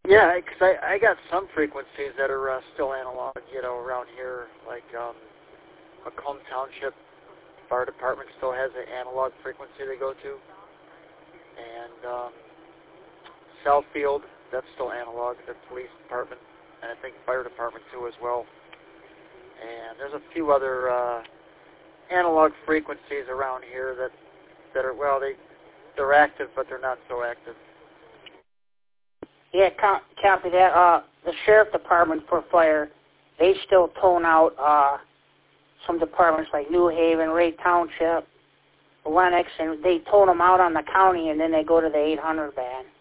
Yeah, because I got some frequencies that are still analog, around here, like Macomb Township Fire Department still has an analog frequency they go to, and Southfield, that's still analog, the police department, and I think fire department too as well. And there's a few other analog frequencies around here that are, well, they're active, but they're not so active. Yeah, copy that. The sheriff department for fire, they still tone out some departments like New Haven, Ray Township, Lennox, and they tone them out on the county, and then they go to the 800 band.